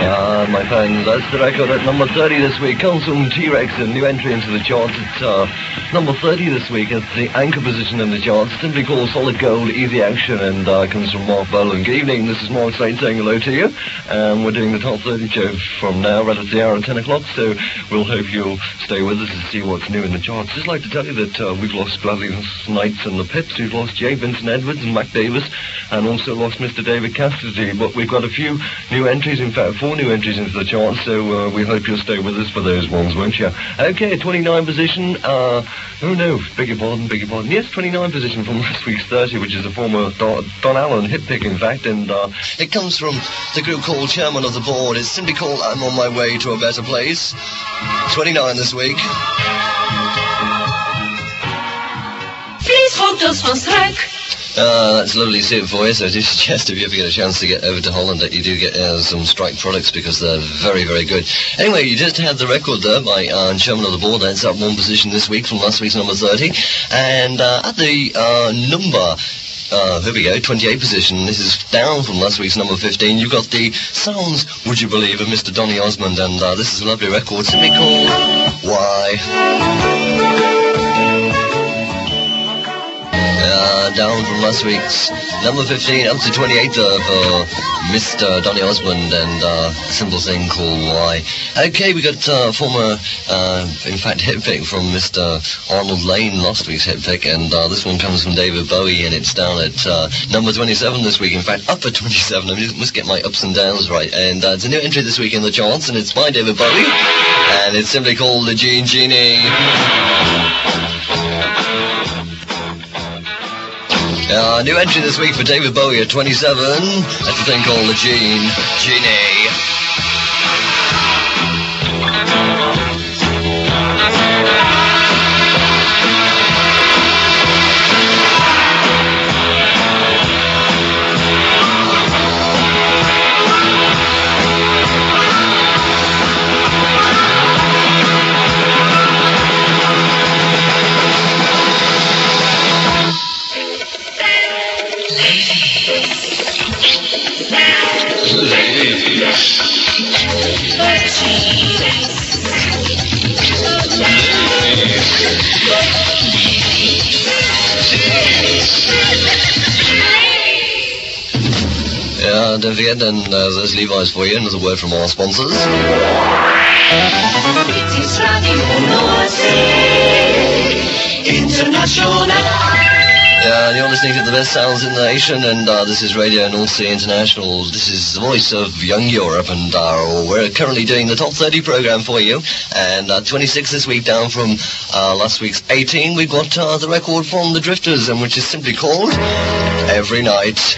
My friends, that's the record at number 30 this week. Comes from T-Rex, a new entry into the charts. It's number 30 this week. It's the anchor position in the charts. Simply called Solid Gold, Easy Action, and comes from Mark Bolan. Good evening, this is Mark Slade saying hello to you. We're doing the top 30 show from now right at the hour at 10 o'clock, so we'll hope you'll stay with us to see what's new in the charts. Just like to tell you that we've lost Gladys Knights and the Pips. We've lost J. Vincent Edwards and Mac Davis, and also lost Mr. David Cassidy. But we've got a few new entries, in fact 4 new entries into the charts, so we hope you'll stay with us for those ones, won't you? Okay, 29 position, oh no, beg your pardon, yes, 29 position from last week's 30, which is a former Don Allen hit pick, in fact, and it comes from the group called Chairman of the Board. It's simply called I'm on My Way to a Better Place. 29 this week. Vlies foto's van Struik. That's lovely to see it for you, so I do suggest if you ever get a chance to get over to Holland that you do get some Strike products because they're very, very good. Anyway, you just had the record there by Chairman of the Board. That's up 1 position this week from last week's number 30. And at the number... here we go, 28 position. This is down from last week's number 15. You've got the sounds, would you believe, of Mr. Donny Osmond, and this is a lovely record, simply called Why. Down from last week's number 15 up to 28 for Mr. Donny Osmond and a simple thing called Why. Okay, we got former, in fact, hit pick from Mr. Arnold Lane, last week's hit pick, and this one comes from David Bowie, and it's down at number 27 this week, in fact, up at 27. I must get my ups and downs right, and it's a new entry this week in the charts, and it's by David Bowie, and it's simply called The Gene Genie. New entry this week for David Bowie at 27. That's a thing called The Gene Genie. Don't forget, then there's Levi's for you, another word from our sponsors. You're listening to the best sounds in the nation, and this is Radio North Sea International. This is the voice of Young Europe, and we're currently doing the Top 30 program for you. And 26 this week, down from last week's 18. We've got the record from the Drifters, and which is simply called Every Night.